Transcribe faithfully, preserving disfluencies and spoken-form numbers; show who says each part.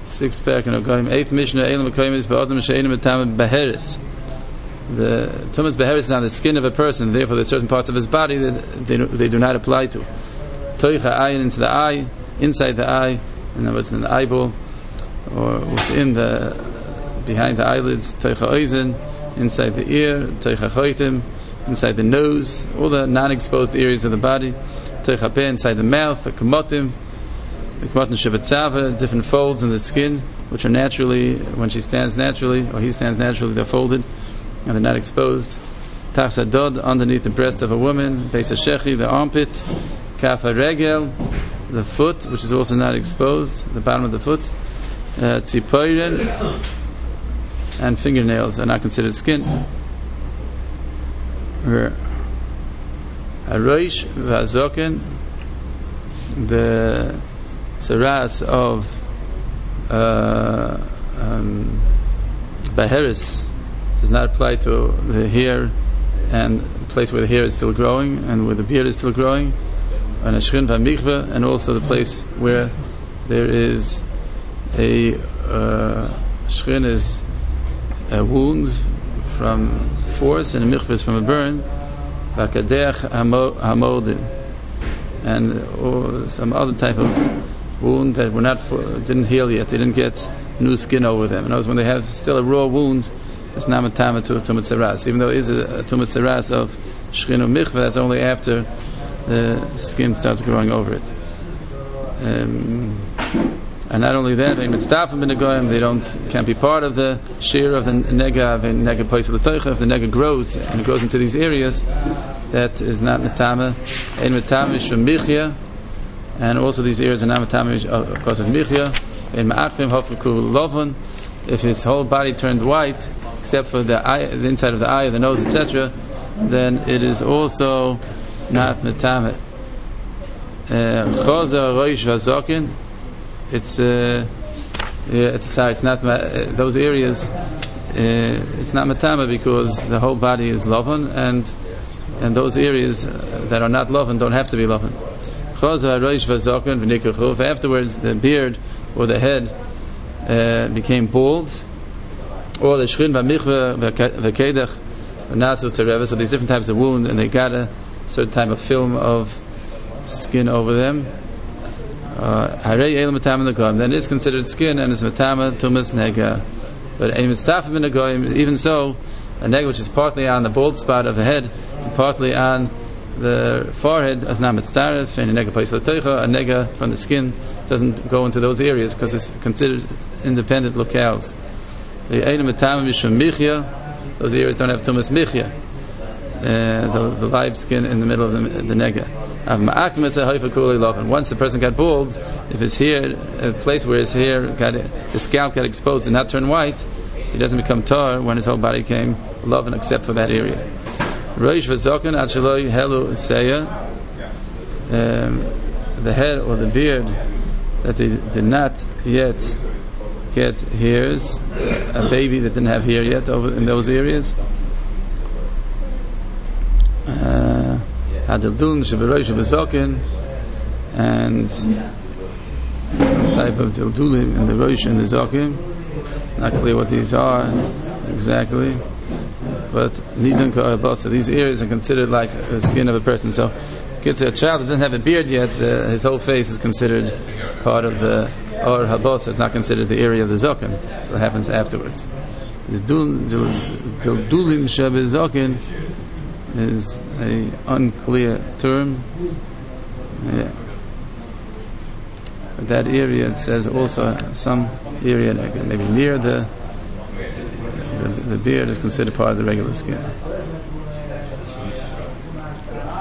Speaker 1: Six parak and Ogoyim. Eighth Mishnah. Eilim Ogoyim is ba'odam she'enim etam beheres. The tumas beheres is on the skin of a person. Therefore, there's certain parts of his body that they do, they do not apply to. Toicha ayin into the eye, inside the eye, in other words, in the eyeball, or within the, behind the eyelids. Toicha oizen, inside the ear. Toicha choitim, inside the nose. All the non-exposed areas of the body. Toicha peh, inside the mouth. The kamotim. The kamotim shebetzava, different folds in the skin, which are naturally, when she stands naturally, or he stands naturally, they're folded and they're not exposed. Tachsa dod, underneath the breast of a woman. Beis hashechi, the armpit. Kafa regel, the foot, which is also not exposed, the bottom of the foot. Tzipoiren, and fingernails are not considered skin. Aroish v'azoken, the saras of uh, um, Baheris does not apply to the hair and the place where the hair is still growing and where the beard is still growing, and ashrin v'mikveh, and also the place where there is a uh, shrin is a wound from force and a mikveh is from a burn, v'kadeach hamodin, and or some other type of wound that were not for, didn't heal yet, they didn't get new skin over them. In other words, when they have still a raw wound, it's not matama to tumat saras, even though it is a, a tumat saras of shrin or mikveh. That's only after the skin starts growing over it. Um, and not only that, they don't can't be part of the shear of the nega of nega paisel l'toicha. If the nega grows and it grows into these areas, that is not matama. Ein matama shum michya, and also these areas are not matama because of michya. Ein ma'achvim hafku lovon. If his whole body turned white, except for the eye, the inside of the eye, the nose, et cetera, then it is also not metamet. Chozer roish vazokin. It's uh, it's sorry, it's not uh, those areas. Uh, it's not metama because the whole body is loven, and and those areas that are not loven don't have to be loven. Chozer roish vazokin v'nikachuv. Afterwards, the beard or the head Uh, became bald, or the shrin v'michveh v'kedach v'nasu tzareva. So these different types of wound, and they got a certain type of film of skin over them. Harei elam matama negoyim. Then it's considered skin, and it's matama tumas nega. But ein mitztafim negoyim. Even so, a nega which is partly on the bald spot of the head and partly on the forehead is not mitztaref, and a nega paisel l'toicha, a nega from the skin doesn't go into those areas because it's considered independent locales. The einim etam mishum michya, those areas don't have tumas michya, uh, the, the live skin in the middle of the, the nega. Once the person got bald, if his hair, a place where his hair got, the scalp got exposed and not turned white, he doesn't become tar when his whole body came loven except for that area. Roish v'zoken ad sheloi helu seya, the head or the beard that they did not yet get hairs, a baby that didn't have hair yet over in those areas. Adildun sheberoish v'zoken, and some type of dildulim in the roish and the zoken. It's not clear what these are exactly, but nidun ka'abasa. These areas are considered like the skin of a person. So, gets a child that doesn't have a beard yet, the, his whole face is considered part of the or habasa. It's not considered the area of the zoken. So it happens afterwards. This dildulim shebe zoken is a unclear term. Yeah. But that area, it says also some area maybe near the the, the beard is considered part of the regular skin.